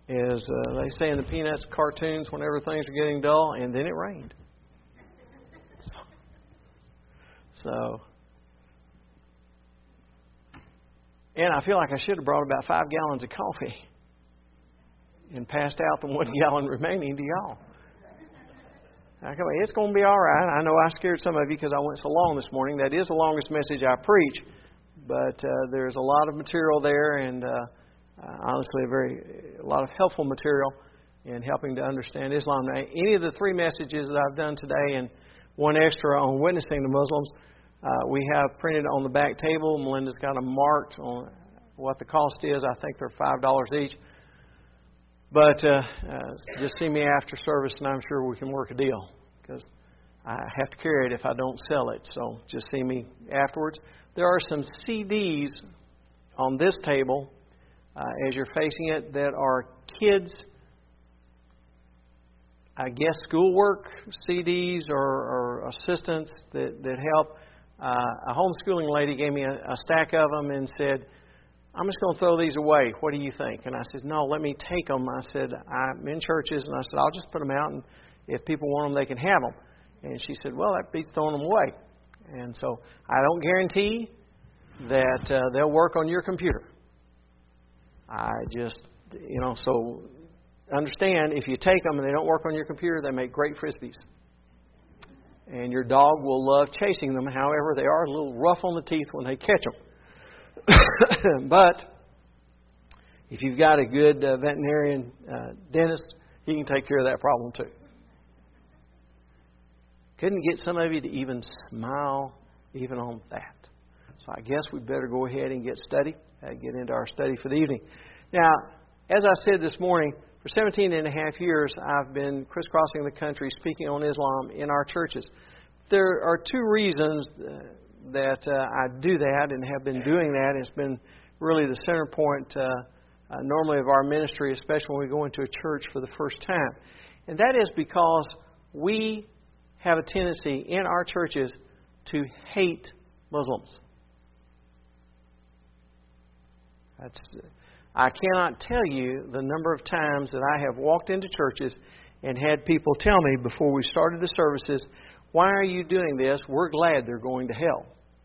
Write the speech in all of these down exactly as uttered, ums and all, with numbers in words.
As uh, they say in the Peanuts cartoons, whenever things are getting dull, and then it rained. So, and I feel like I should have brought about five gallons of coffee and passed out the one gallon remaining to y'all. Okay, it's going to be all right. I know I scared some of you because I went so long this morning. That is the longest message I preach, but uh, there's a lot of material there, and uh, uh, honestly, a very a lot of helpful material in helping to understand Islam. Now, any of the three messages that I've done today, and one extra on witnessing to Muslims, uh, we have printed on the back table. Melinda's got them marked on what the cost is. I think they're five dollars each. But uh, uh, just see me after service, and I'm sure we can work a deal, because I have to carry it if I don't sell it. So just see me afterwards. There are some C Ds on this table, uh, as you're facing it, that are kids, I guess, schoolwork C Ds or, or assistants that, that help. Uh, a homeschooling lady gave me a, a stack of them and said, I'm just going to throw these away. What do you think? And I said, no, let me take them. I said, I'm in churches, and I said, I'll just put them out, and if people want them, they can have them. And she said, well, that beats throwing them away. And so I don't guarantee that uh, they'll work on your computer. I just, you know, so understand, if you take them and they don't work on your computer, they make great Frisbees. And your dog will love chasing them. However, they are a little rough on the teeth when they catch them. But if you've got a good uh, veterinarian uh, dentist, he can take care of that problem too. Couldn't get some of you to even smile even on that. So I guess we better go ahead and get study, uh, get into our study for the evening. Now, as I said this morning, for seventeen and a half years, I've been crisscrossing the country speaking on Islam in our churches. There are two reasons uh, that uh, I do that and have been doing that. It's been really the center point uh, uh, normally of our ministry, especially when we go into a church for the first time. And that is because we have a tendency in our churches to hate Muslims. That's, I cannot tell you the number of times that I have walked into churches and had people tell me before we started the services, why are you doing this? We're glad they're going to hell.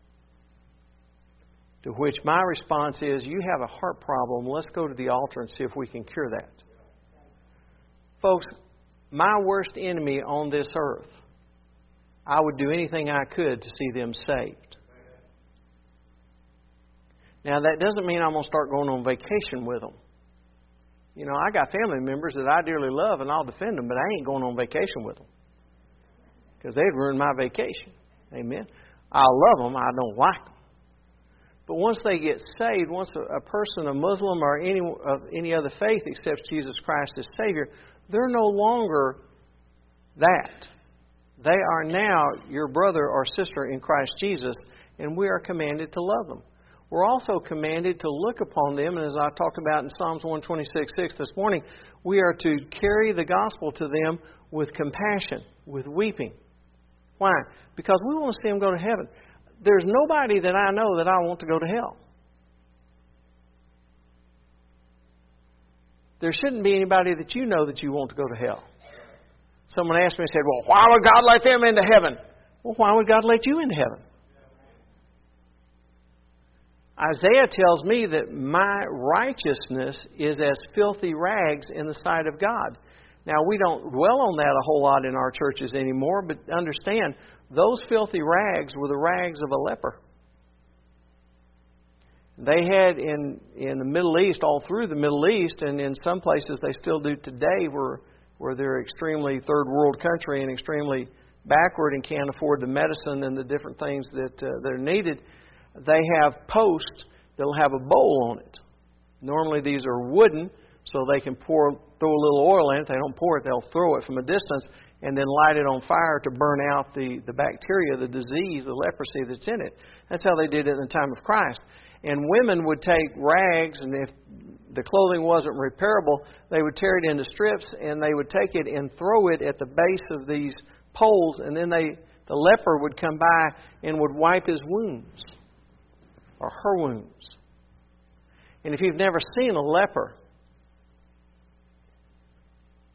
To which my response is, you have a heart problem. Let's go to the altar and see if we can cure that. Folks, my worst enemy on this earth, I would do anything I could to see them saved. Now, that doesn't mean I'm going to start going on vacation with them. You know, I got family members that I dearly love, and I'll defend them, but I ain't going on vacation with them, because they'd ruin my vacation. Amen. I love them. I don't like them. But once they get saved, once a, a person, a Muslim or any of any other faith accepts Jesus Christ as Savior, they're no longer that. They are now your brother or sister in Christ Jesus, and we are commanded to love them. We're also commanded to look upon them, and as I talked about in Psalms one twenty-six six this morning, we are to carry the gospel to them with compassion, with weeping. Why? Because we want to see them go to heaven. There's nobody that I know that I want to go to hell. There shouldn't be anybody that you know that you want to go to hell. Someone asked me and said, well, why would God let them into heaven? Well, why would God let you into heaven? Isaiah tells me that my righteousness is as filthy rags in the sight of God. Now, we don't dwell on that a whole lot in our churches anymore, but understand, those filthy rags were the rags of a leper. They had in, in the Middle East, all through the Middle East, and in some places they still do today, where, where they're extremely third world country and extremely backward and can't afford the medicine and the different things that, uh, that are needed. They have posts that'll have a bowl on it. Normally these are wooden, so they can pour, throw a little oil in it. They don't pour it, they'll throw it from a distance and then light it on fire to burn out the, the bacteria, the disease, the leprosy that's in it. That's how they did it in the time of Christ. And women would take rags, and if the clothing wasn't repairable, they would tear it into strips, and they would take it and throw it at the base of these poles, and then they the leper would come by and would wipe his wounds, or her wounds. And if you've never seen a leper,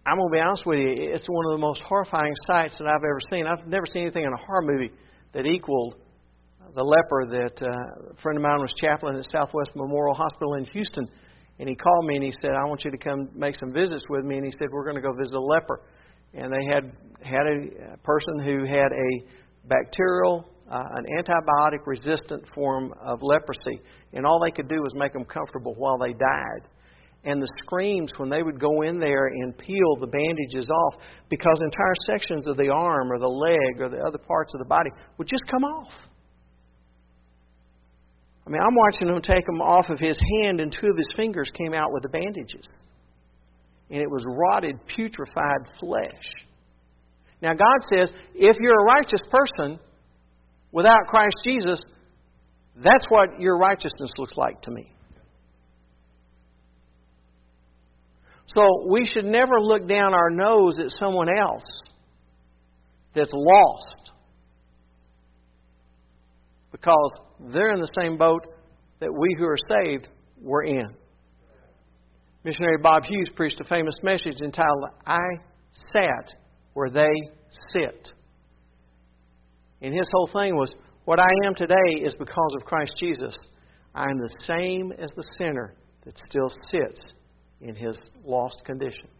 I'm going to be honest with you, it's one of the most horrifying sights that I've ever seen. I've never seen anything in a horror movie that equaled the leper that uh, a friend of mine was chaplain at Southwest Memorial Hospital in Houston. And he called me and he said, I want you to come make some visits with me. And he said, we're going to go visit a leper. And they had had a person who had a bacterial, uh, an antibiotic-resistant form of leprosy. And all they could do was make them comfortable while they died. And the screams when they would go in there and peel the bandages off, because entire sections of the arm or the leg or the other parts of the body would just come off. I mean, I'm watching him take them off of his hand, and two of his fingers came out with the bandages. And it was rotted, putrefied flesh. Now, God says, if you're a righteous person without Christ Jesus, that's what your righteousness looks like to me. So we should never look down our nose at someone else that's lost, because they're in the same boat that we who are saved were in. Missionary Bob Hughes preached a famous message entitled, I sat where they sit. And his whole thing was, what I am today is because of Christ Jesus. I am the same as the sinner that still sits in his lost condition.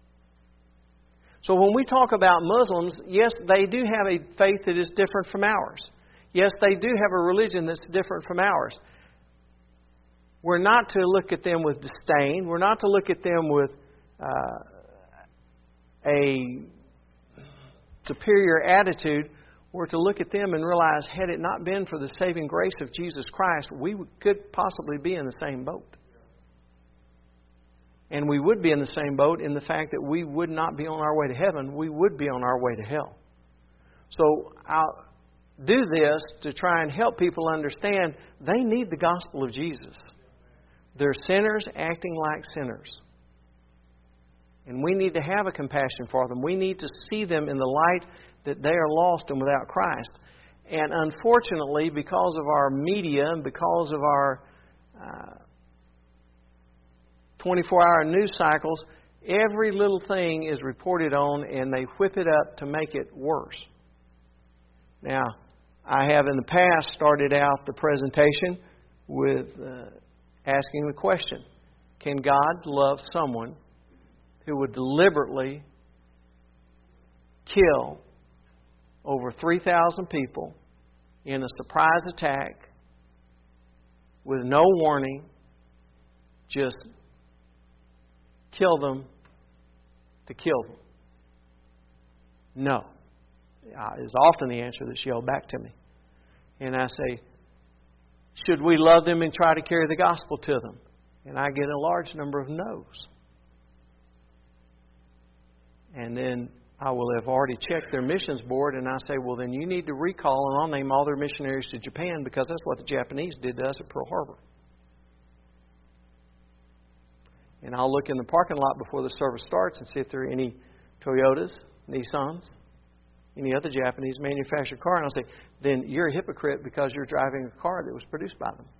So when we talk about Muslims, yes, they do have a faith that is different from ours. Yes, they do have a religion that's different from ours. We're not to look at them with disdain. We're not to look at them with uh, a superior attitude. We're to look at them and realize, had it not been for the saving grace of Jesus Christ, we could possibly be in the same boat. And we would be in the same boat in the fact that we would not be on our way to heaven. We would be on our way to hell. So I'll do this to try and help people understand they need the gospel of Jesus. They're sinners acting like sinners. And we need to have a compassion for them. We need to see them in the light that they are lost and without Christ. And unfortunately, because of our media and because of our uh, twenty-four hour news cycles, every little thing is reported on and they whip it up to make it worse. Now, I have in the past started out the presentation with uh, asking the question, can God love someone who would deliberately kill over three thousand people in a surprise attack with no warning, just kill them to kill them? No. Uh, is often the answer that's yelled back to me. And I say, should we love them and try to carry the gospel to them? And I get a large number of no's. And then I will have already checked their missions board, and I say, well, then you need to recall and I'll name all their missionaries to Japan, because that's what the Japanese did to us at Pearl Harbor. And I'll look in the parking lot before the service starts and see if there are any Toyotas, Nissans, any other Japanese manufactured car. And I'll say, then you're a hypocrite because you're driving a car that was produced by them.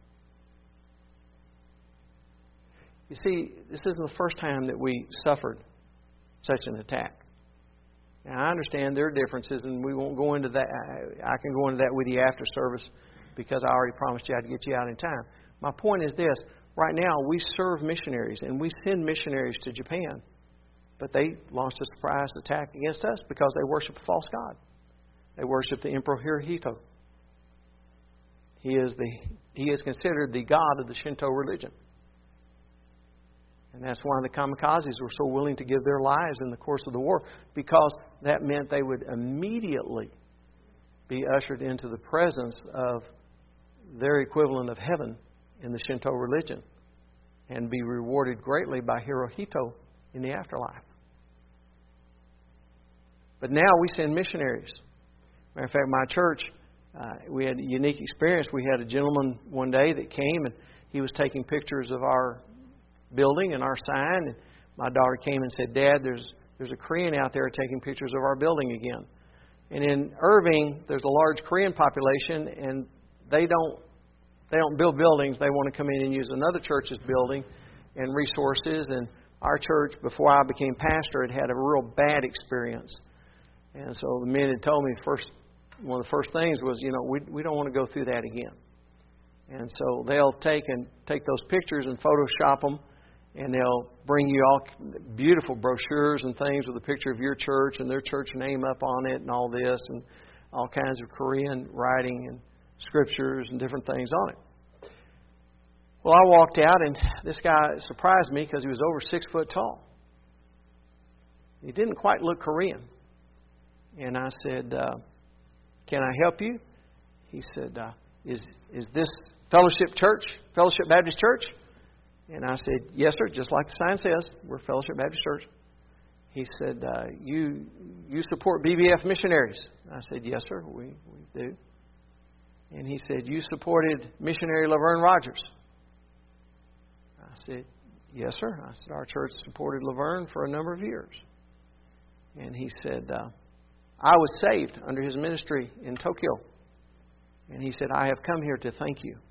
You see, this isn't the first time that we suffered such an attack. Now, I understand there are differences, and we won't go into that. I can go into that with you after service because I already promised you I'd get you out in time. My point is this. Right now, we serve missionaries, and we send missionaries to Japan. But they launched a surprise attack against us because they worship a false god. They worship the Emperor Hirohito. He is the he is considered the god of the Shinto religion. And that's why the kamikazes were so willing to give their lives in the course of the war, because that meant they would immediately be ushered into the presence of their equivalent of heaven in the Shinto religion and be rewarded greatly by Hirohito in the afterlife. But now we send missionaries. Matter of fact, my church, uh, we had a unique experience. We had a gentleman one day that came, and he was taking pictures of our building and our sign. And my daughter came and said, Dad, there's there's a Korean out there taking pictures of our building again. And in Irving, there's a large Korean population, and they don't they don't build buildings. They want to come in and use another church's building and resources. And our church, before I became pastor, had had a real bad experience. And so the men had told me first, one of the first things was, you know, we we don't want to go through that again. And so they'll take and take those pictures and Photoshop them, and they'll bring you all beautiful brochures and things with a picture of your church and their church name up on it and all this, and all kinds of Korean writing and scriptures and different things on it. Well, I walked out, and this guy surprised me because he was over six foot tall. He didn't quite look Korean. And I said, uh, can I help you? He said, uh, is is this Fellowship Church, Fellowship Baptist Church? And I said, yes, sir, just like the sign says, we're Fellowship Baptist Church. He said, uh, you you support B B F missionaries? I said, yes, sir, we, we do. And he said, you supported missionary Laverne Rogers? I said, yes, sir. I said, our church supported Laverne for a number of years. And he said, uh, I was saved under his ministry in Tokyo. And he said, I have come here to thank you.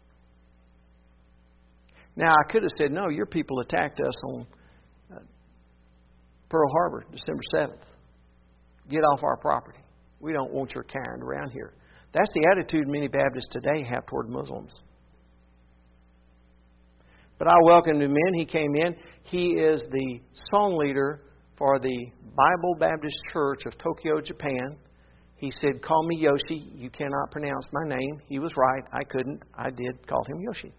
Now, I could have said, no, your people attacked us on uh, Pearl Harbor, December seventh. Get off our property. We don't want your kind around here. That's the attitude many Baptists today have toward Muslims. But I welcomed him in. He came in. He is the song leader for the Bible Baptist Church of Tokyo, Japan. He said, call me Yoshi. You cannot pronounce my name. He was right. I couldn't. I did call him Yoshi.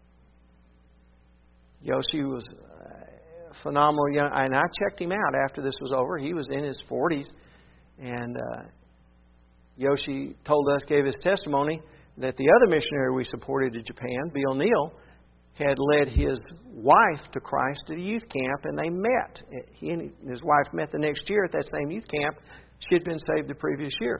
Yoshi was a phenomenal young, and I checked him out after this was over. He was in his forties, and uh, Yoshi told us, gave his testimony, that the other missionary we supported in Japan, Bill Neal, had led his wife to Christ at a youth camp, and they met. He and his wife met the next year at that same youth camp. She had been saved the previous year.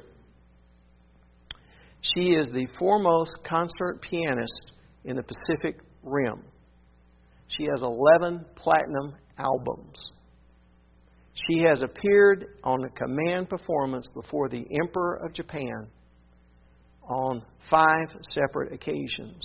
She is the foremost concert pianist in the Pacific Rim. She has eleven platinum albums. She has appeared on a command performance before the Emperor of Japan on five separate occasions.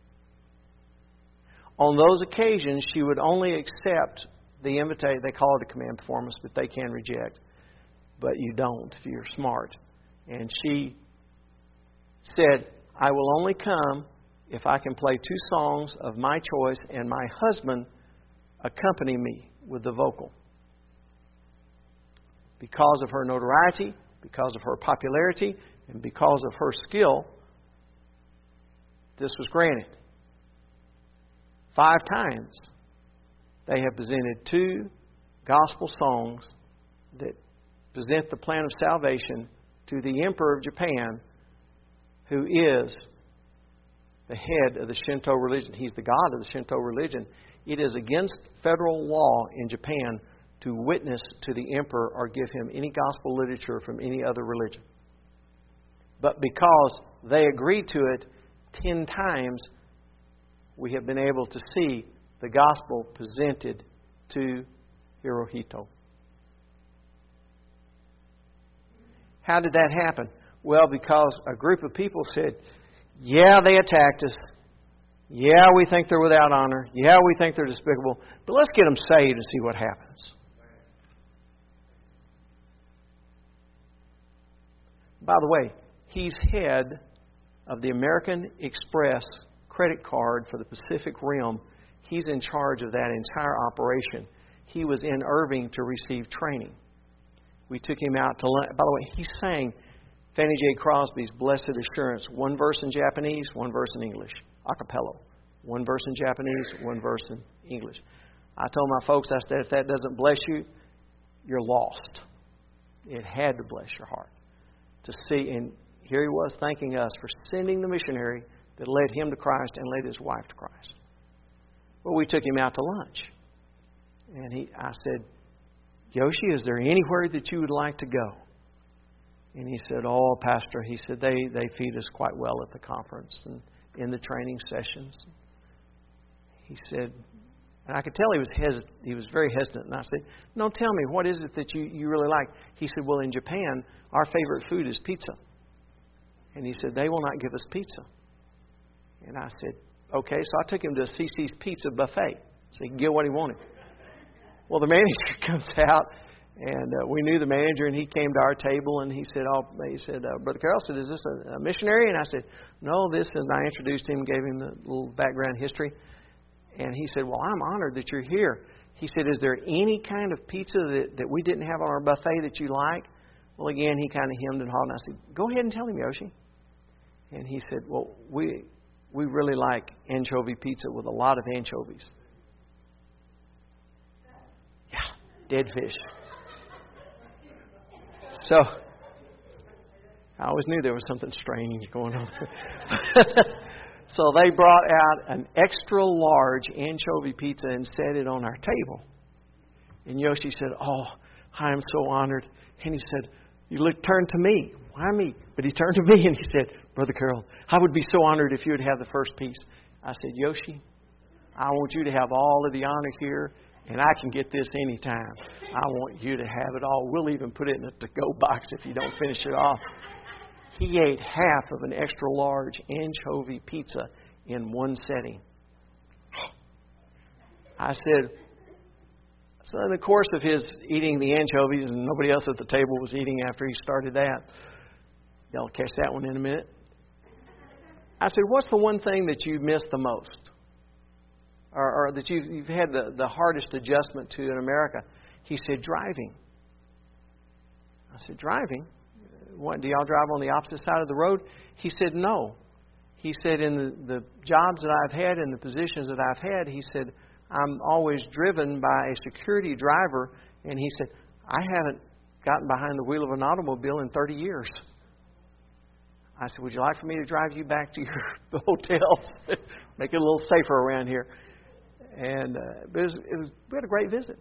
On those occasions, she would only accept the invitation. They call it a command performance, but they can reject. But you don't if you're smart. And she said, I will only come if I can play two songs of my choice and my husband accompany me with the vocal. Because of her notoriety, because of her popularity, and because of her skill, this was granted. Five times they have presented two gospel songs that present the plan of salvation to the Emperor of Japan, who is the head of the Shinto religion. He's the god of the Shinto religion. It is against federal law in Japan to witness to the emperor or give him any gospel literature from any other religion. But because they agreed to it ten times, we have been able to see the gospel presented to Hirohito. How did that happen? Well, because a group of people said, yeah, they attacked us. Yeah, we think they're without honor. Yeah, we think they're despicable. But let's get them saved and see what happens. By the way, he's head of the American Express credit card for the Pacific Rim. He's in charge of that entire operation. He was in Irving to receive training. We took him out to lunch. By the way, he sang Fannie J. Crosby's Blessed Assurance. One verse in Japanese, one verse in English. A cappella. One verse in Japanese, one verse in English. I told my folks, I said, if that doesn't bless you, you're lost. It had to bless your heart. To see, and here he was thanking us for sending the missionary that led him to Christ and led his wife to Christ. Well, we took him out to lunch. And he, I said, Yoshi, is there anywhere that you would like to go? And he said, oh, Pastor, he said, they, they feed us quite well at the conference and in the training sessions. He said, and I could tell he was hesit- he was very hesitant. And I said, no, tell me, what is it that you, you really like? He said, well, in Japan, our favorite food is pizza. And he said, they will not give us pizza. And I said, okay. So I took him to C C's Pizza Buffet so he could get what he wanted. Well, the manager comes out, and uh, we knew the manager, and he came to our table, and he said, "Oh," he said, uh, "Brother Carroll said, is this a, a missionary?" And I said, "No, this is." And I introduced him, gave him the little background history, and he said, "Well, I'm honored that you're here." He said, "Is there any kind of pizza that, that we didn't have on our buffet that you like?" Well, again, he kind of hemmed and hawed, and I said, "Go ahead and tell him, Yoshi." And he said, "Well, we we really like anchovy pizza with a lot of anchovies." Yeah, dead fish. So, I always knew there was something strange going on. So they brought out an extra large anchovy pizza and set it on our table. And Yoshi said, "Oh, I am so honored." And he said, "You look, turn to me." "Why me?" But he turned to me and he said, "Brother Carroll, I would be so honored if you would have the first piece." I said, "Yoshi, I want you to have all of the honor here, and I can get this anytime. I want you to have it all. We'll even put it in a to-go box if you don't finish it off." He ate half of an extra large anchovy pizza in one setting. I said, so in the course of his eating the anchovies, and nobody else at the table was eating after he started that. Y'all catch that one in a minute. I said, "What's the one thing that you miss the most? Or, or that you've, you've had the, the hardest adjustment to in America?" He said, "Driving." I said, "Driving? What, do y'all drive on the opposite side of the road?" He said, "No." He said, "In the, the jobs that I've had and the positions that I've had," he said, "I'm always driven by a security driver." And he said, "I haven't gotten behind the wheel of an automobile in thirty years. I said, "Would you like for me to drive you back to your hotel? Make it a little safer around here." And uh, but it was, it was, we had a great visit.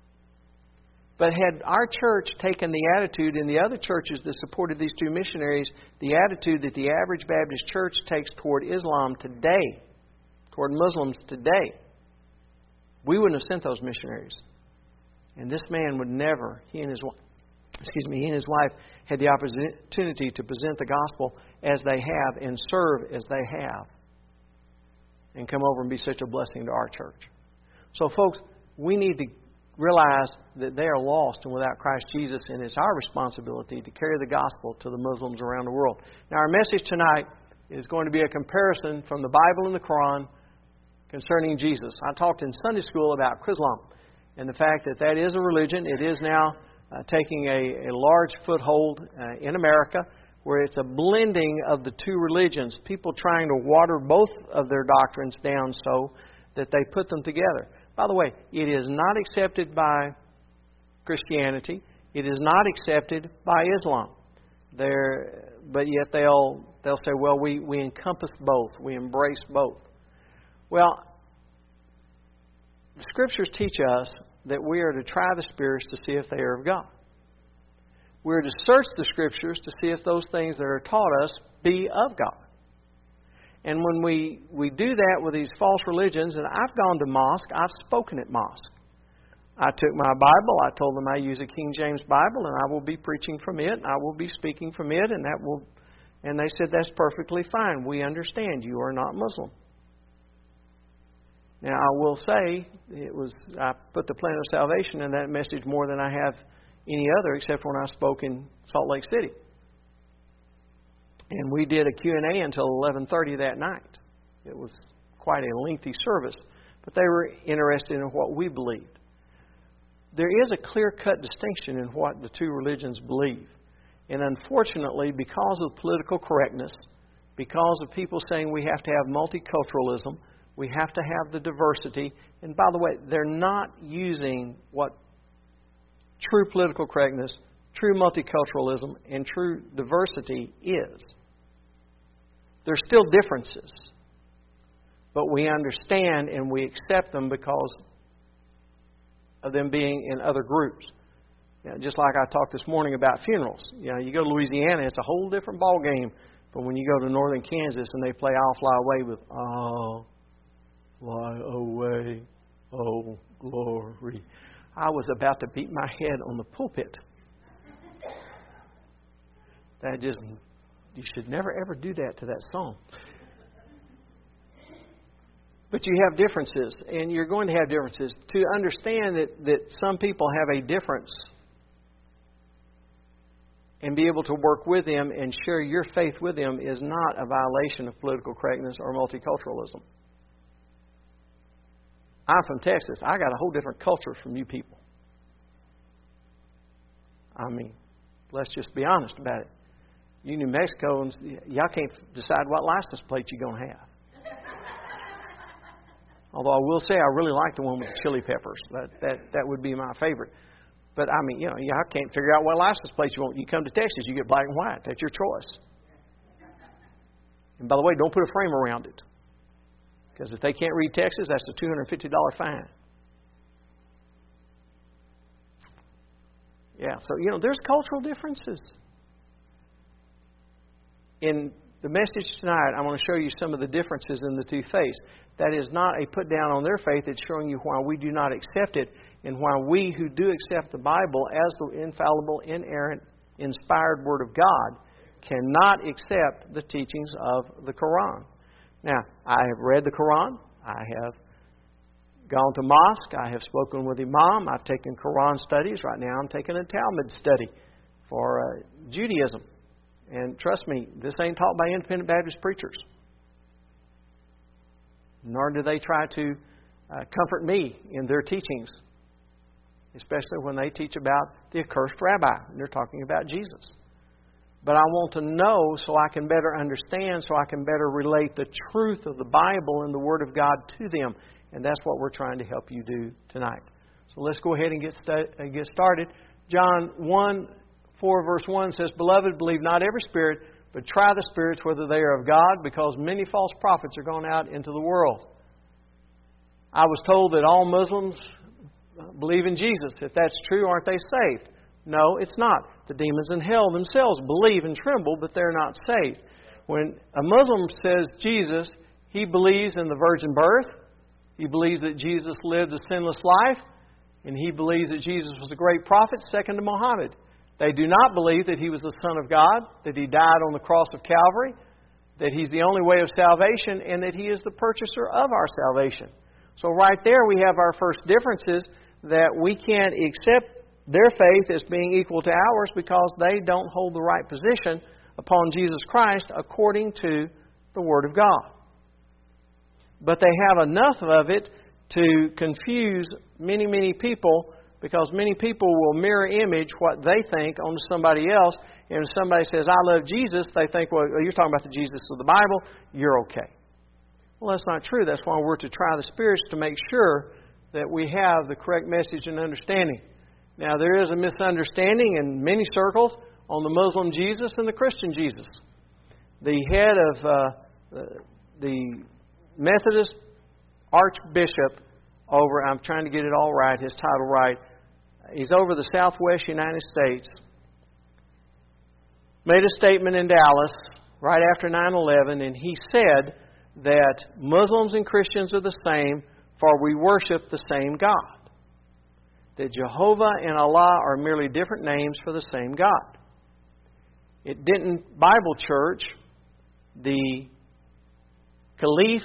But had our church taken the attitude in the other churches that supported these two missionaries, the attitude that the average Baptist church takes toward Islam today, toward Muslims today, we wouldn't have sent those missionaries. And this man would never, he and his wife, excuse me, he and his wife had the opportunity to present the gospel as they have and serve as they have, and come over and be such a blessing to our church. So, folks, we need to realize that they are lost and without Christ Jesus, and it's our responsibility to carry the gospel to the Muslims around the world. Now, our message tonight is going to be a comparison from the Bible and the Quran concerning Jesus. I talked in Sunday school about Islam and the fact that that is a religion. It is now uh, taking a, a large foothold uh, in America, where it's a blending of the two religions, people trying to water both of their doctrines down so that they put them together. By the way, it is not accepted by Christianity. It is not accepted by Islam. They're, but yet they'll they'll say, "Well, we, we encompass both. We embrace both." Well, the Scriptures teach us that we are to try the spirits to see if they are of God. We're to search the Scriptures to see if those things that are taught us be of God. And when we, we do that with these false religions, and I've gone to mosque, I've spoken at mosque. I took my Bible, I told them I use a King James Bible, and I will be preaching from it, and I will be speaking from it, and that will, and they said, "That's perfectly fine. We understand you are not Muslim." Now, I will say, it was I put the plan of salvation in that message more than I have any other, except when I spoke in Salt Lake City. And we did a Q and A until eleven thirty that night. It was quite a lengthy service, but they were interested in what we believed. There is a clear-cut distinction in what the two religions believe. And unfortunately, because of political correctness, because of people saying we have to have multiculturalism, we have to have the diversity, and by the way, they're not using what true political correctness, true multiculturalism, and true diversity is. There's still differences, but we understand and we accept them because of them being in other groups. You know, just like I talked this morning about funerals. You know, you go to Louisiana, it's a whole different ball game. But when you go to northern Kansas and they play "I'll Fly Away" with "I'll fly away, oh glory," I was about to beat my head on the pulpit. That just, you should never ever do that to that song. But you have differences, and you're going to have differences. to understand that, that some people have a difference and be able to work with them and share your faith with them is not a violation of political correctness or multiculturalism. I'm from Texas. I got a whole different culture from you people. I mean, let's just be honest about it. You New Mexicans, y'all can't decide what license plate you're going to have. Although I will say I really like the one with the chili peppers. That that that would be my favorite. But I mean, you know, y'all can't figure out what license plate you want. You come to Texas, you get black and white. That's your choice. And by the way, don't put a frame around it. Because if they can't read Texas, that's a two hundred fifty dollars fine. Yeah, so, you know, there's cultural differences. In the message tonight, I want to show you some of the differences in the two faiths. That is not a put down on their faith. It's showing you why we do not accept it and why we who do accept the Bible as the infallible, inerrant, inspired Word of God cannot accept the teachings of the Quran. Now, I have read the Quran. I have gone to mosque. I have spoken with Imam. I've taken Quran studies. Right now I'm taking a Talmud study for uh, Judaism. And trust me, this ain't taught by independent Baptist preachers. Nor do they try to uh, comfort me in their teachings, especially when they teach about the accursed rabbi. And they're talking about Jesus. But I want to know so I can better understand, so I can better relate the truth of the Bible and the Word of God to them. And that's what we're trying to help you do tonight. So let's go ahead and get, stu- get started. John one, four verse one says, Beloved, believe not every spirit, but try the spirits whether they are of God, because many false prophets are gone out into the world. I was told that all Muslims believe in Jesus. If that's true, aren't they saved? No, it's not. The demons in hell themselves believe and tremble, but they're not saved. When a Muslim says Jesus, he believes in the virgin birth. He believes that Jesus lived a sinless life. And he believes that Jesus was a great prophet, second to Muhammad. They do not believe that He was the Son of God, that He died on the cross of Calvary, that He's the only way of salvation, and that He is the purchaser of our salvation. So right there we have our first differences, that we can't accept their faith as being equal to ours because they don't hold the right position upon Jesus Christ according to the Word of God. But they have enough of it to confuse many, many people, because many people will mirror image what they think onto somebody else. And if somebody says, I love Jesus, they think, well, you're talking about the Jesus of the Bible, you're okay. Well, that's not true. That's why we're to try the spirits to make sure that we have the correct message and understanding. Now, there is a misunderstanding in many circles on the Muslim Jesus and the Christian Jesus. The head of uh, the Methodist Archbishop over, I'm trying to get it all right, his title right, he's over the Southwest United States, made a statement in Dallas right after nine eleven, and he said that Muslims and Christians are the same, for we worship the same God. That Jehovah and Allah are merely different names for the same God. It didn't Bible Church, the Caliph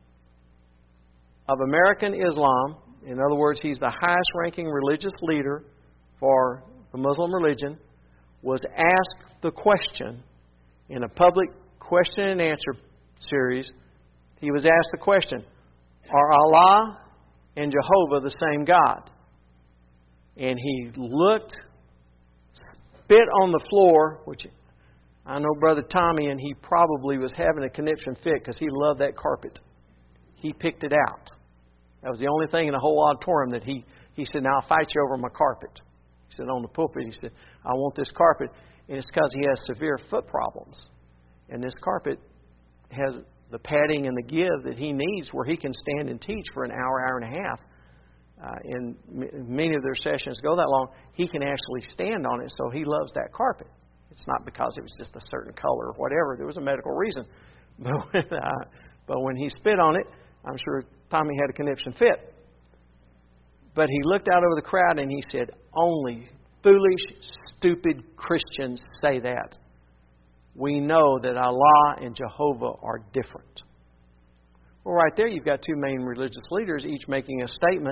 of American Islam, in other words, he's the highest ranking religious leader for the Muslim religion, was asked the question in a public question and answer series. He was asked the question, are Allah and Jehovah the same God? And he looked, spit on the floor, which I know Brother Tommy, and he probably was having a conniption fit because he loved that carpet. He picked it out. That was the only thing in the whole auditorium that he, he said, now I'll fight you over my carpet. He said, on the pulpit, he said, I want this carpet. And it's because he has severe foot problems. And this carpet has the padding and the give that he needs where he can stand and teach for an hour, hour and a half. Uh, and m- many of their sessions go that long. He can actually stand on it, so he loves that carpet. It's not because it was just a certain color or whatever. There was a medical reason. But when, uh, but when he spit on it, I'm sure Tommy had a conniption fit. But he looked out over the crowd and he said, only foolish, stupid Christians say that. We know that Allah and Jehovah are different. Well, right there you've got two main religious leaders, each making a statement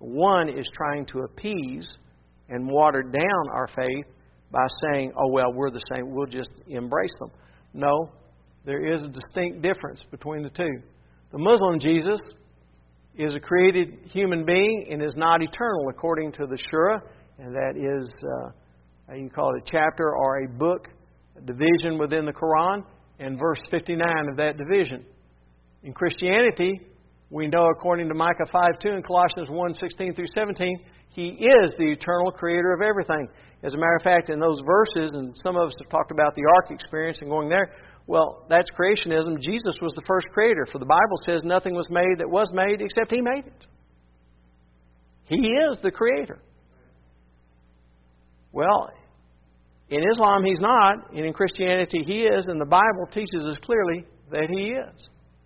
One is trying to appease and water down our faith by saying, oh, well, we're the same, we'll just embrace them. No, there is a distinct difference between the two. The Muslim Jesus is a created human being and is not eternal, according to the Shura, and that is, uh, you can call it a chapter or a book, a division within the Quran, and verse fifty-nine of that division. In Christianity, we know, according to Micah five two and Colossians one sixteen through seventeen, He is the eternal creator of everything. As a matter of fact, in those verses, and some of us have talked about the ark experience and going there, well, that's creationism. Jesus was the first creator. For the Bible says nothing was made that was made except He made it. He is the creator. Well, in Islam He's not, and in Christianity He is, and the Bible teaches us clearly that He is.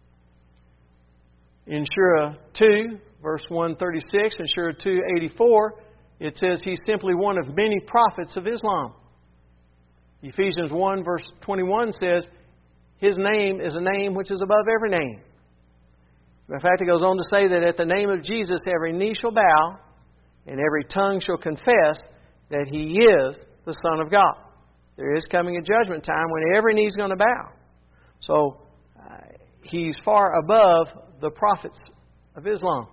In Surah two, verse one thirty-six, and Surah two eighty-four, it says He's simply one of many prophets of Islam. Ephesians one, verse twenty-one says, His name is a name which is above every name. In fact, it goes on to say that at the name of Jesus, every knee shall bow, and every tongue shall confess that He is the Son of God. There is coming a judgment time when every knee is going to bow. So, uh, He's far above the prophets of Islam.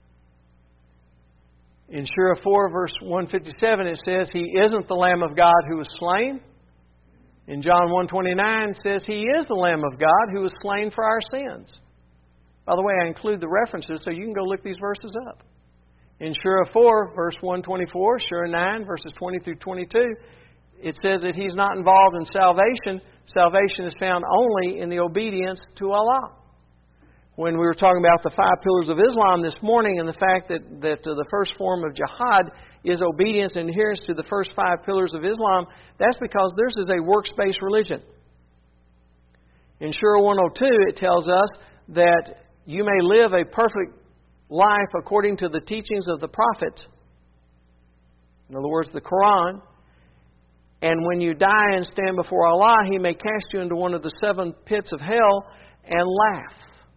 In Surah four, verse one fifty-seven, it says, He isn't the Lamb of God who was slain. In John one twenty-nine, it says, He is the Lamb of God who was slain for our sins. By the way, I include the references so you can go look these verses up. In Surah four, verse one twenty-four, Surah nine, verses twenty through twenty-two, it says that He's not involved in salvation. Salvation is found only in the obedience to Allah. When we were talking about the five pillars of Islam this morning and the fact that, that uh, the first form of jihad is obedience and adherence to the first five pillars of Islam, that's because theirs is a works-based religion. In Surah one oh two, it tells us that you may live a perfect life according to the teachings of the Prophet. In other words, the Quran. And when you die and stand before Allah, He may cast you into one of the seven pits of hell and laugh.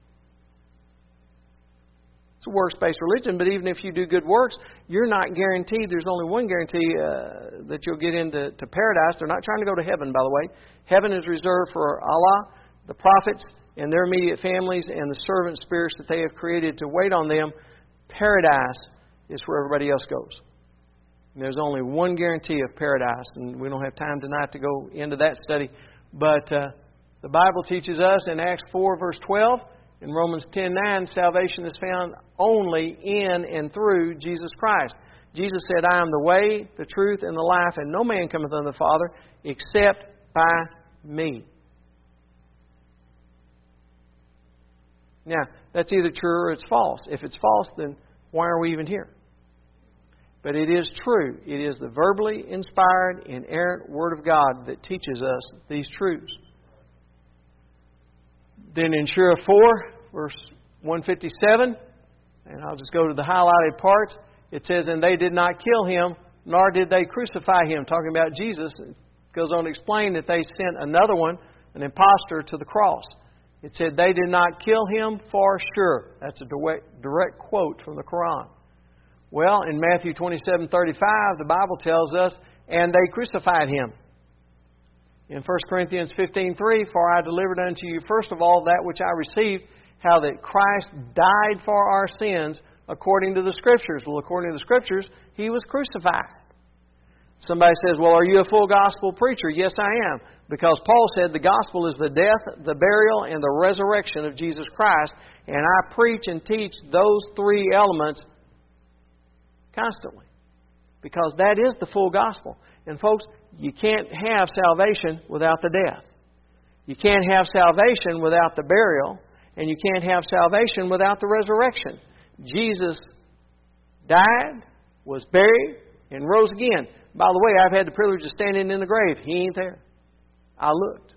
It's a works-based religion, but even if you do good works, you're not guaranteed. There's only one guarantee uh, that you'll get into to paradise. They're not trying to go to heaven, by the way. Heaven is reserved for Allah, the prophets, and their immediate families, and the servant spirits that they have created to wait on them. Paradise is where everybody else goes. And there's only one guarantee of paradise, and we don't have time tonight to go into that study. But uh, the Bible teaches us in Acts four, verse twelve, in Romans ten nine, salvation is found only in and through Jesus Christ. Jesus said, I am the way, the truth, and the life, and no man cometh unto the Father except by me. Now, that's either true or it's false. If it's false, then why are we even here? But it is true. It is the verbally inspired, inerrant Word of God that teaches us these truths. Then in Surah four, verse one fifty-seven, and I'll just go to the highlighted parts, it says, And they did not kill Him, nor did they crucify Him. Talking about Jesus, it goes on to explain that they sent another one, an impostor, to the cross. It said, They did not kill Him for sure. That's a direct, direct quote from the Quran. Well, in Matthew twenty-seven thirty-five, the Bible tells us, And they crucified Him. In First Corinthians fifteen three, For I delivered unto you first of all that which I received, how that Christ died for our sins according to the Scriptures. Well, according to the Scriptures, He was crucified. Somebody says, well, are you a full gospel preacher? Yes, I am. Because Paul said the gospel is the death, the burial, and the resurrection of Jesus Christ. And I preach and teach those three elements constantly. Because that is the full gospel. And folks, you can't have salvation without the death. You can't have salvation without the burial. And you can't have salvation without the resurrection. Jesus died, was buried, and rose again. By the way, I've had the privilege of standing in the grave. He ain't there. I looked.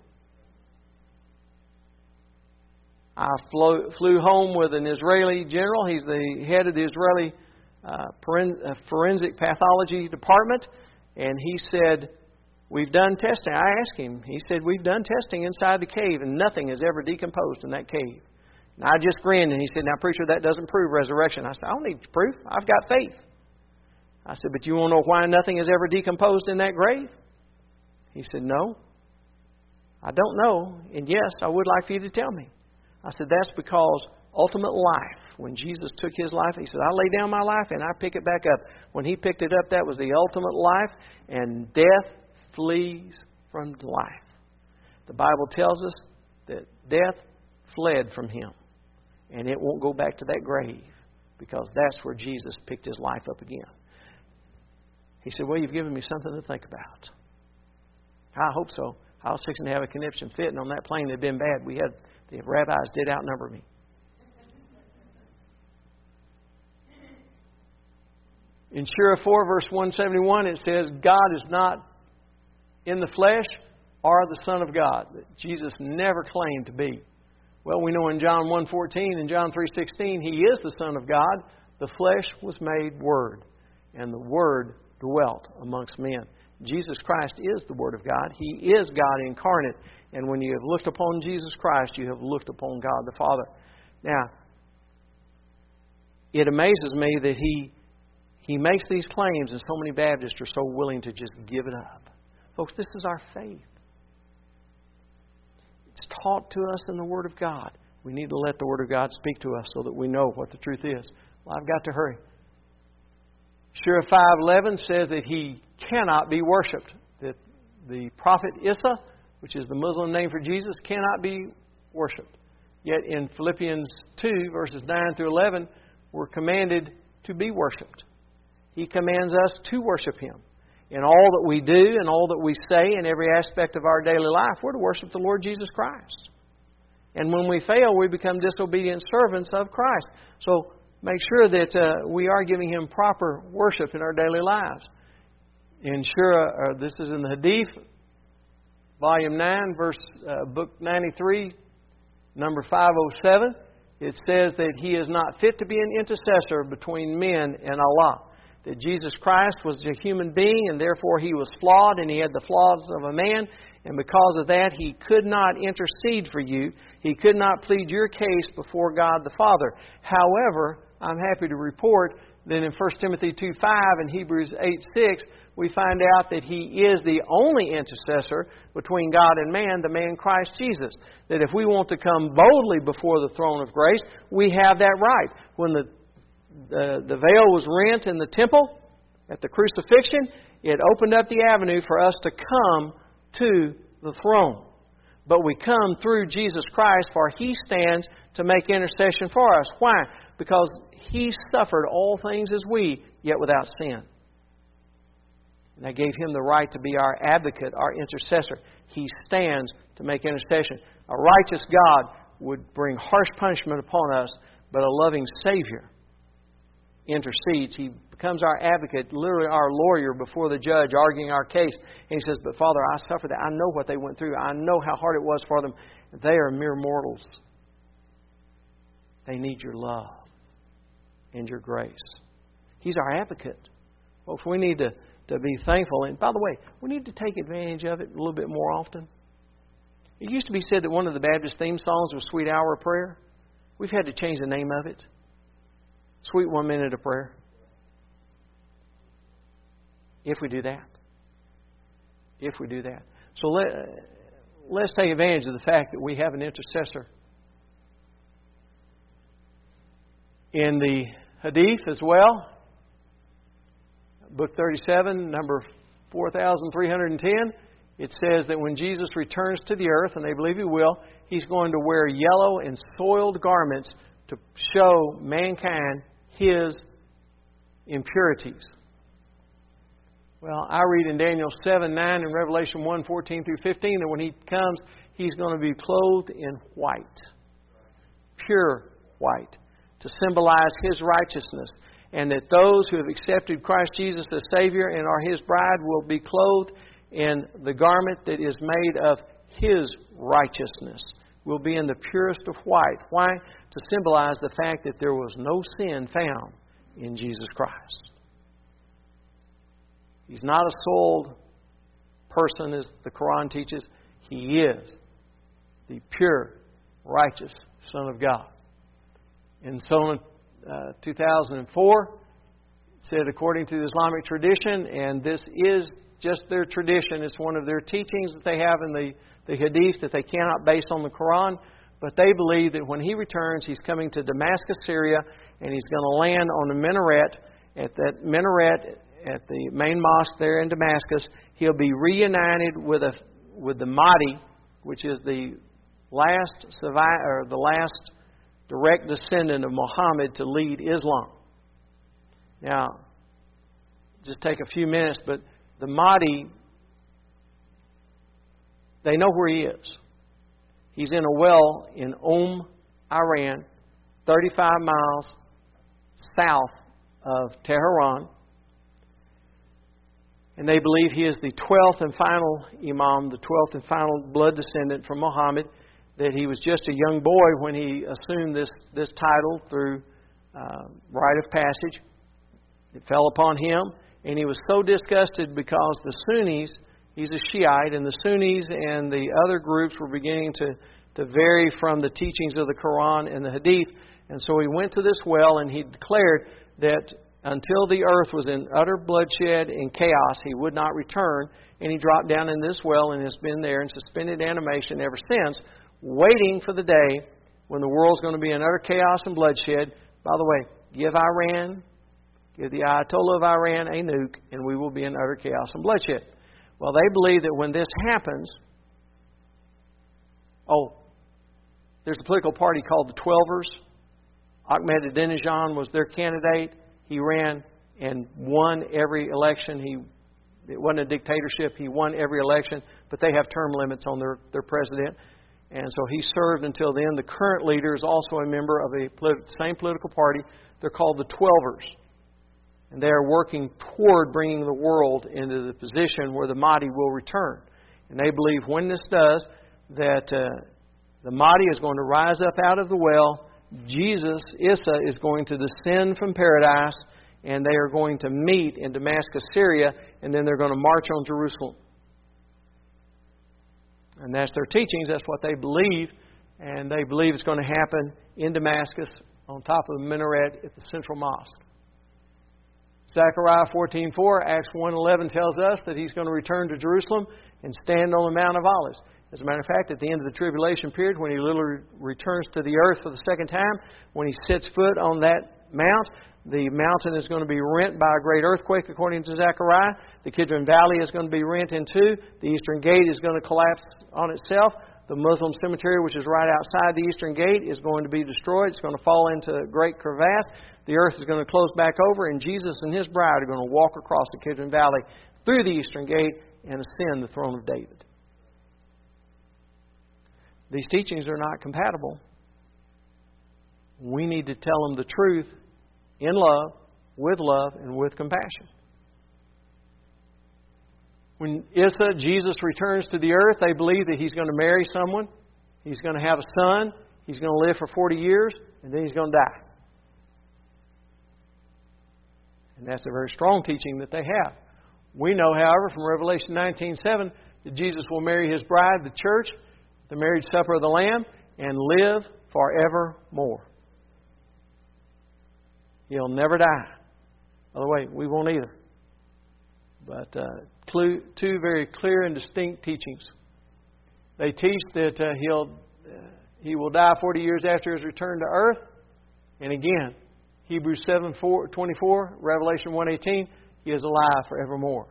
I flew, flew home with an Israeli general. He's the head of the Israeli uh, forensic pathology department. And he said, we've done testing. I asked him. He said, we've done testing inside the cave, and nothing has ever decomposed in that cave. And I just grinned, and he said, now, preacher, that doesn't prove resurrection. I said, I don't need proof. I've got faith. I said, but you want to know why nothing is ever decomposed in that grave? He said, no. I don't know. And yes, I would like for you to tell me. I said, that's because ultimate life, when Jesus took His life, He said, I lay down my life and I pick it back up. When He picked it up, that was the ultimate life, and death flees from life. The Bible tells us that death fled from Him, and it won't go back to that grave, because that's where Jesus picked His life up again. He said, well, you've given me something to think about. I hope so. I was fixing to have a conniption fit, and on that plane it had been bad. We had the rabbis did outnumber me. In Shira four, verse one seventy-one, it says, God is not in the flesh or the Son of God. Jesus never claimed to be. Well, we know in John one fourteen and John three sixteen, He is the Son of God. The flesh was made Word, and the Word dwelt amongst men. Jesus Christ is the Word of God. He is God incarnate. And when you have looked upon Jesus Christ, you have looked upon God the Father. Now, it amazes me that He He makes these claims, and so many Baptists are so willing to just give it up. Folks, this is our faith. It's taught to us in the Word of God. We need to let the Word of God speak to us so that we know what the truth is. Well, I've got to hurry. Shira five eleven says that He cannot be worshipped. That the prophet Isa, which is the Muslim name for Jesus, cannot be worshipped. Yet in Philippians two, verses nine through eleven, we're commanded to be worshipped. He commands us to worship Him. In all that we do and all that we say in every aspect of our daily life, we're to worship the Lord Jesus Christ. And when we fail, we become disobedient servants of Christ. So make sure that uh, we are giving Him proper worship in our daily lives. In Shura, uh, this is in the Hadith, volume nine, verse uh, book ninety-three, number five oh seven. It says that He is not fit to be an intercessor between men and Allah. That Jesus Christ was a human being, and therefore He was flawed, and He had the flaws of a man. And because of that, He could not intercede for you. He could not plead your case before God the Father. However, I'm happy to report that in First Timothy two five and Hebrews eight six, we find out that He is the only intercessor between God and man, the man Christ Jesus. That if we want to come boldly before the throne of grace, we have that right. When the The, the veil was rent in the temple at the crucifixion, it opened up the avenue for us to come to the throne. But we come through Jesus Christ, for He stands to make intercession for us. Why? Because He suffered all things as we, yet without sin. And that gave Him the right to be our advocate, our intercessor. He stands to make intercession. A righteous God would bring harsh punishment upon us, but a loving Savior intercedes. He becomes our advocate, literally our lawyer before the judge, arguing our case. And He says, but Father, I suffered that. I know what they went through. I know how hard it was for them. They are mere mortals. They need your love and your grace. He's our advocate. Folks, we need to, to be thankful. And by the way, we need to take advantage of it a little bit more often. It used to be said that one of the Baptist theme songs was Sweet Hour of Prayer. We've had to change the name of it. Sweet One Minute of Prayer. If we do that. If we do that. So let, let's take advantage of the fact that we have an intercessor. In the Hadith as well, book thirty-seven, number four thousand three hundred ten, it says that when Jesus returns to the earth, and they believe He will, He's going to wear yellow and soiled garments to show mankind His impurities. Well, I read in Daniel seven nine and Revelation one fourteen through fifteen that when He comes, He's going to be clothed in white. Pure white. To symbolize His righteousness. And that those who have accepted Christ Jesus as Savior and are His bride will be clothed in the garment that is made of His righteousness. Will be in the purest of white. Why? To symbolize the fact that there was no sin found in Jesus Christ. He's not a soiled person, as the Quran teaches. He is the pure, righteous Son of God. In Sunnah uh, two thousand four, it said according to the Islamic tradition, and this is just their tradition, it's one of their teachings that they have in the, the Hadith that they cannot base on the Quran, but they believe that when He returns, He's coming to Damascus, Syria, and He's going to land on a minaret. At that minaret, at the main mosque there in Damascus, He'll be reunited with a with the Mahdi, which is the last survive, or the last direct descendant of Muhammad to lead Islam. Now, just take a few minutes, but the Mahdi, they know where he is. He's in a well in Umm, Iran, thirty-five miles south of Tehran. And they believe he is the twelfth and final Imam, the twelfth and final blood descendant from Muhammad, that he was just a young boy when he assumed this, this title through uh, rite of passage. It fell upon him, and he was so disgusted because the Sunnis, he's a Shiite, and the Sunnis and the other groups were beginning to, to vary from the teachings of the Quran and the Hadith. And so he went to this well and he declared that until the earth was in utter bloodshed and chaos, he would not return. And he dropped down in this well and has been there in suspended animation ever since, waiting for the day when the world's going to be in utter chaos and bloodshed. By the way, give Iran, give the Ayatollah of Iran a nuke, and we will be in utter chaos and bloodshed. Well, they believe that when this happens, oh, there's a political party called the Twelvers. Ahmadinejad was their candidate. He ran and won every election. He It wasn't a dictatorship. He won every election, but they have term limits on their, their president. And so he served until then. The current leader is also a member of the polit- same political party. They're called the Twelvers. And they are working toward bringing the world into the position where the Mahdi will return. And they believe when this does, that uh, the Mahdi is going to rise up out of the well. Jesus, Isa, is going to descend from paradise, and they are going to meet in Damascus, Syria, and then they're going to march on Jerusalem. And that's their teachings. That's what they believe. And they believe it's going to happen in Damascus on top of the minaret at the central mosque. Zechariah fourteen four, Acts one eleven tells us that He's going to return to Jerusalem and stand on the Mount of Olives. As a matter of fact, at the end of the tribulation period, when He literally returns to the earth for the second time, when He sets foot on that mount, the mountain is going to be rent by a great earthquake, according to Zechariah. The Kidron Valley is going to be rent in two. The Eastern Gate is going to collapse on itself. The Muslim cemetery, which is right outside the Eastern Gate, is going to be destroyed. It's going to fall into a great crevasse. The earth is going to close back over, and Jesus and His bride are going to walk across the Kidron Valley through the Eastern Gate and ascend the throne of David. These teachings are not compatible. We need to tell them the truth in love, with love, and with compassion. When Isa, Jesus, returns to the earth, they believe that He's going to marry someone. He's going to have a son. He's going to live for forty years, and then He's going to die. And that's a very strong teaching that they have. We know, however, from Revelation nineteen seven, that Jesus will marry His bride, the church, the marriage supper of the Lamb, and live forevermore. He'll never die. By the way, we won't either. But uh, clue, two very clear and distinct teachings. They teach that uh, he'll uh, He will die forty years after His return to earth. And again, Hebrews seven twenty-four, Revelation one eighteen, He is alive forevermore.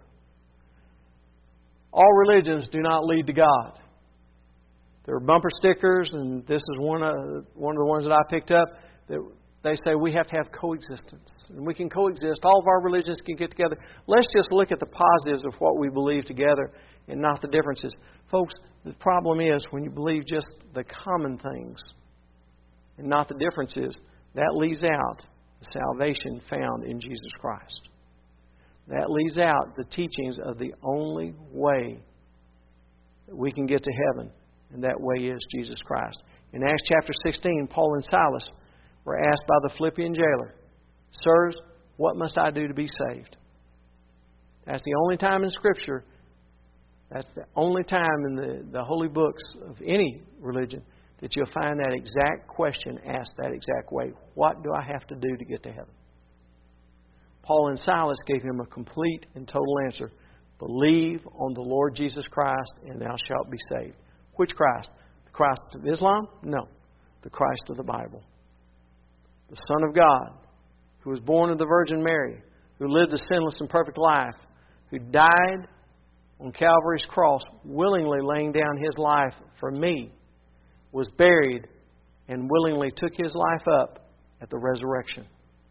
All religions do not lead to God. There are bumper stickers, and this is one of, one of the ones that I picked up, that they say we have to have coexistence. And we can coexist. All of our religions can get together. Let's just look at the positives of what we believe together and not the differences. Folks, the problem is when you believe just the common things and not the differences, that leaves out the salvation found in Jesus Christ. That leaves out the teachings of the only way that we can get to heaven, and that way is Jesus Christ. In Acts chapter sixteen, Paul and Silas were asked by the Philippian jailer, "Sirs, what must I do to be saved?" That's the only time in Scripture, that's the only time in the, the holy books of any religion that you'll find that exact question asked that exact way. What do I have to do to get to heaven? Paul and Silas gave him a complete and total answer. Believe on the Lord Jesus Christ and thou shalt be saved. Which Christ? The Christ of Islam? No. The Christ of the Bible. The Son of God, who was born of the Virgin Mary, who lived a sinless and perfect life, who died on Calvary's cross, willingly laying down His life for me, was buried, and willingly took His life up at the resurrection.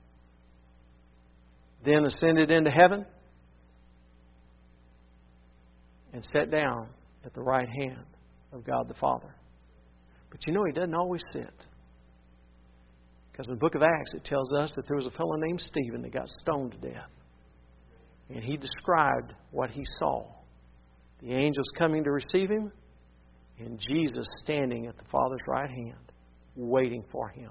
Then ascended into heaven and sat down at the right hand of God the Father. But you know, He doesn't always sit. Because in the book of Acts it tells us that there was a fellow named Stephen that got stoned to death. And he described what he saw. The angels coming to receive him, and Jesus standing at the Father's right hand, waiting for him.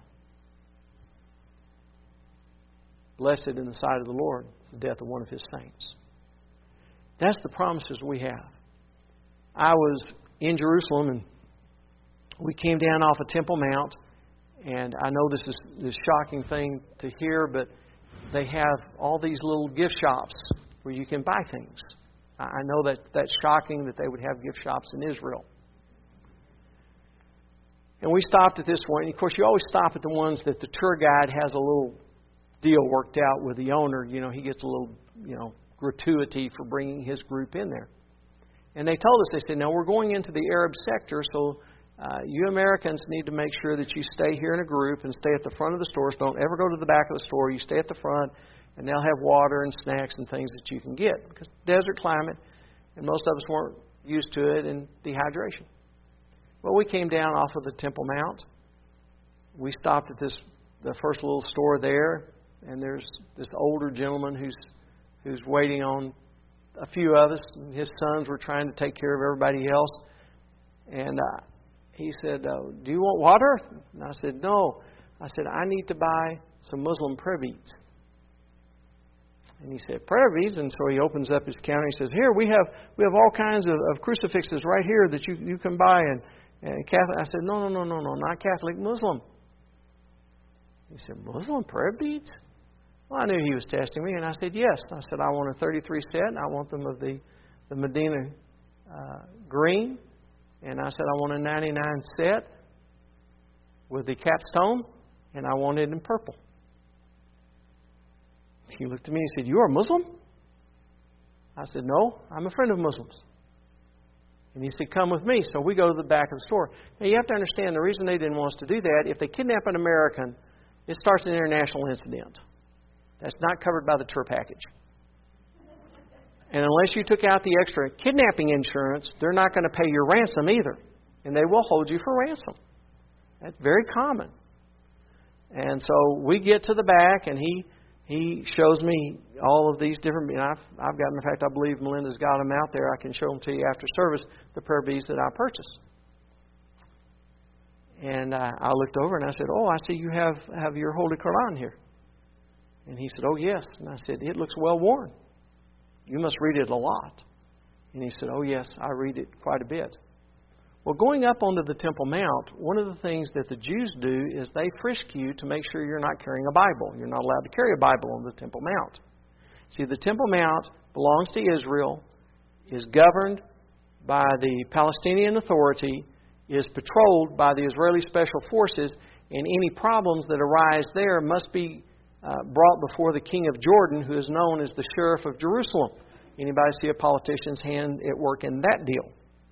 Blessed in the sight of the Lord is the death of one of His saints. That's the promises we have. I was in Jerusalem, and we came down off of Temple Mount, and I know this is this shocking thing to hear, but they have all these little gift shops where you can buy things. I know that that's shocking that they would have gift shops in Israel. And we stopped at this one. And of course, you always stop at the ones that the tour guide has a little deal worked out with the owner. You know, he gets a little, you know, gratuity for bringing his group in there. And they told us, they said, now we're going into the Arab sector, so uh, you Americans need to make sure that you stay here in a group and stay at the front of the stores. Don't ever go to the back of the store. You stay at the front, and they'll have water and snacks and things that you can get. Because desert climate, and most of us weren't used to it, and dehydration. Well, we came down off of the Temple Mount. We stopped at this the first little store there, and there's this older gentleman who's who's waiting on a few of us. His sons were trying to take care of everybody else. And uh, he said, uh, do you want water? And I said, no. I said, I need to buy some Muslim prayer beads. And he said, prayer beads? And so he opens up his counter. He says, here, we have we have all kinds of, of crucifixes right here that you, you can buy. And, and Catholic. I said, no, no, no, no, no, not Catholic, Muslim. He said, Muslim prayer beads? Well, I knew he was testing me, and I said, yes. I said, I want a thirty-three set, and I want them of the, the Medina uh, green. And I said, I want a ninety-nine set with the capstone, and I want it in purple. He looked at me and said, you are a Muslim? I said, no, I'm a friend of Muslims. And he said, come with me. So we go to the back of the store. Now, you have to understand the reason they didn't want us to do that, if they kidnap an American, it starts an international incident. That's not covered by the tour package. And unless you took out the extra kidnapping insurance, they're not going to pay your ransom either. And they will hold you for ransom. That's very common. And so we get to the back, and he he shows me all of these different... And I've, I've got, in fact, I believe Melinda's got them out there. I can show them to you after service, the prayer beads that I purchased. And I, I looked over and I said, oh, I see you have, have your Holy Quran here. And he said, oh, yes. And I said, it looks well worn. You must read it a lot. And he said, oh, yes, I read it quite a bit. Well, going up onto the Temple Mount, one of the things that the Jews do is they frisk you to make sure you're not carrying a Bible. You're not allowed to carry a Bible on the Temple Mount. See, the Temple Mount belongs to Israel, is governed by the Palestinian Authority, is patrolled by the Israeli Special Forces, and any problems that arise there must be uh, brought before the King of Jordan, who is known as the Sheriff of Jerusalem. Anybody see a politician's hand at work in that deal?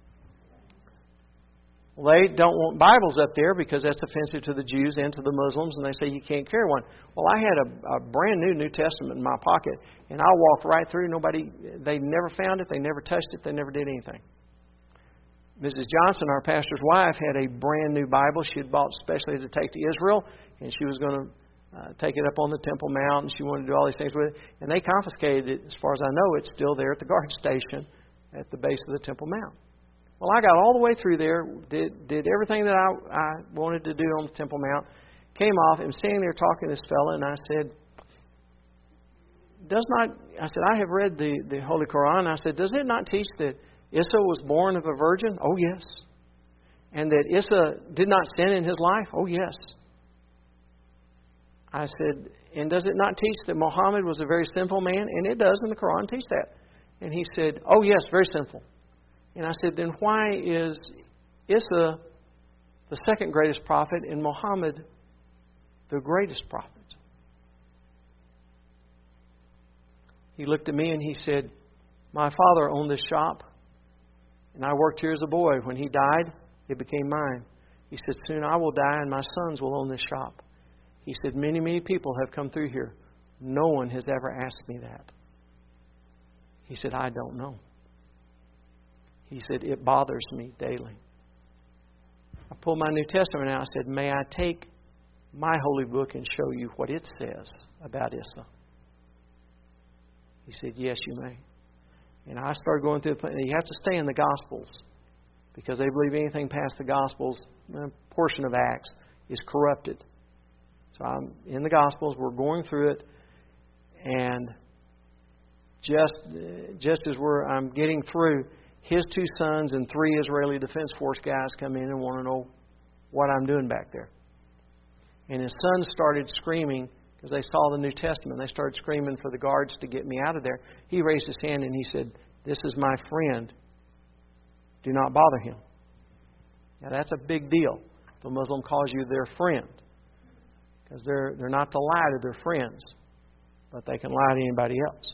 Well, they don't want Bibles up there because that's offensive to the Jews and to the Muslims, and they say you can't carry one. Well, I had a, a brand new New Testament in my pocket, and I walked right through. Nobody, they never found it, they never touched it, they never did anything. Missus Johnson, our pastor's wife, had a brand new Bible she had bought specially to take to Israel, and she was going to uh, take it up on the Temple Mount, and she wanted to do all these things with it. And they confiscated it. As far as I know, it's still there at the guard station at the base of the Temple Mount. Well, I got all the way through there, did did everything that I, I wanted to do on the Temple Mount, came off, and standing there talking to this fella, and I said, does not, I said, I have read the, the Holy Quran. I said, does it not teach that Isa was born of a virgin? Oh, yes. And that Issa did not sin in his life? Oh, yes. I said, and does it not teach that Muhammad was a very sinful man? And it does in the Quran teach that. And he said, oh, yes, very sinful. And I said, then why is Issa the second greatest prophet and Muhammad the greatest prophet? He looked at me and he said, my father owned this shop, and I worked here as a boy. When he died, it became mine. He said, soon I will die and my sons will own this shop. He said, many, many people have come through here. No one has ever asked me that. He said, I don't know. He said, it bothers me daily. I pulled my New Testament out. I said, may I take my holy book and show you what it says about Issa? He said, yes, you may. And I started going through the... You have to stay in the Gospels, because they believe anything past the Gospels, a portion of Acts, is corrupted. So I'm in the Gospels. We're going through it. And just just as we're I'm getting through, his two sons and three Israeli Defense Force guys come in and want to know what I'm doing back there. And his sons started screaming because they saw the New Testament. They started screaming for the guards to get me out of there. He raised his hand and he said, this is my friend. Do not bother him. Now that's a big deal. If a Muslim calls you their friend. Because they're, they're not to lie to their friends. But they can lie to anybody else.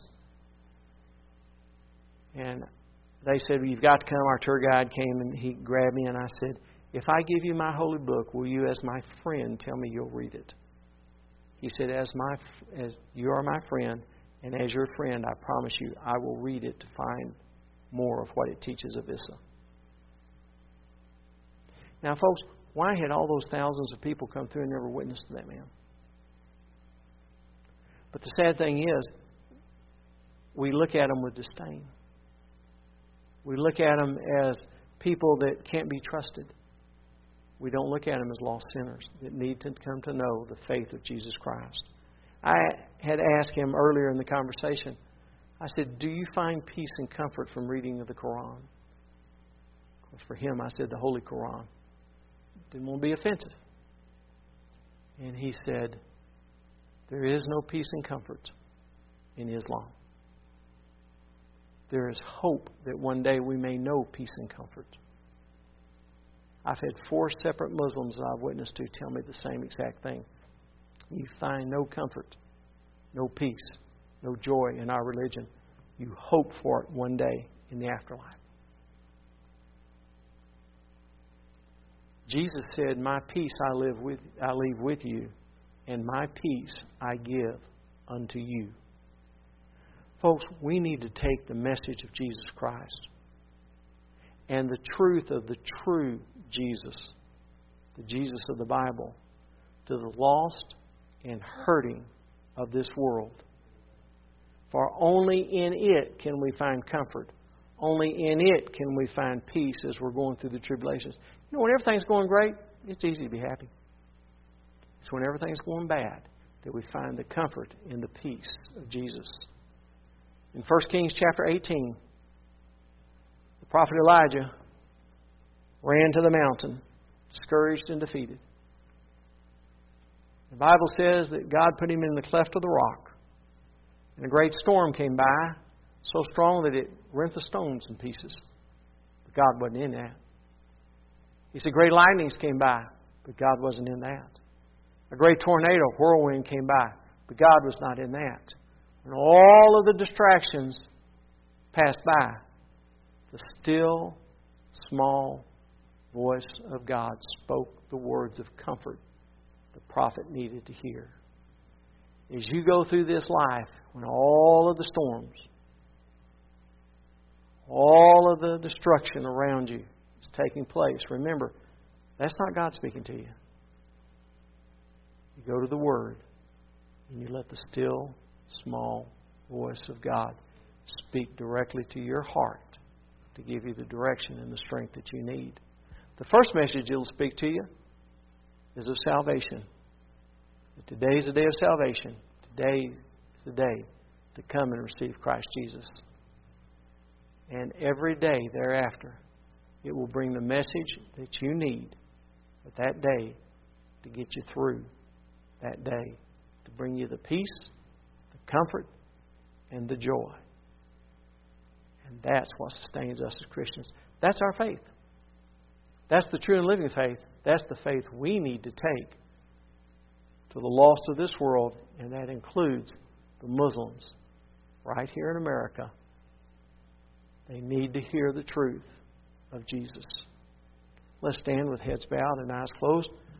And they said, you've got to come. Our tour guide came and he grabbed me and I said, if I give you my holy book, will you as my friend tell me you'll read it? He said, as my as you are my friend, and as your friend, I promise you, I will read it to find more of what it teaches of Issa. Now, folks, why had all those thousands of people come through and never witnessed to that man? But the sad thing is, we look at them with disdain. We look at them as people that can't be trusted. We don't look at them as lost sinners that need to come to know the faith of Jesus Christ. I had asked him earlier in the conversation, I said, do you find peace and comfort from reading of the Quran? Of course, for him, I said the Holy Quran. Didn't want to be offensive. And he said, there is no peace and comfort in Islam. There is hope that one day we may know peace and comfort. I've had four separate Muslims I've witnessed to tell me the same exact thing. You find no comfort, no peace, no joy in our religion. You hope for it one day in the afterlife. Jesus said, my peace I live with I leave with you, and my peace I give unto you. Folks, we need to take the message of Jesus Christ and the truth of the true Jesus, the Jesus of the Bible, to the lost and hurting of this world. For only in it can we find comfort. Only in it can we find peace as we're going through the tribulations. You know, when everything's going great, it's easy to be happy. It's when everything's going bad that we find the comfort in the peace of Jesus. In First Kings chapter eighteen, the prophet Elijah ran to the mountain, discouraged and defeated. The Bible says that God put him in the cleft of the rock. And a great storm came by, so strong that it rent the stones in pieces. But God wasn't in that. He said great lightnings came by, but God wasn't in that. A great tornado, whirlwind came by, but God was not in that. When all of the distractions passed by, the still, small voice of God spoke the words of comfort the prophet needed to hear. As you go through this life, when all of the storms, all of the destruction around you is taking place, remember, that's not God speaking to you. You go to the Word and you let the still, small voice of God speak directly to your heart to give you the direction and the strength that you need. The first message it'll speak to you is of salvation. Today is the day of salvation. Today is the day to come and receive Christ Jesus. And every day thereafter, It will bring the message that you need at that day to get you through that day, to bring you the peace, the comfort, and the joy. And that's what sustains us as Christians. That's our faith. That's the true and living faith. That's the faith we need to take to the lost of this world, and that includes the Muslims right here in America. They need to hear the truth of Jesus. Let's stand with heads bowed and eyes closed.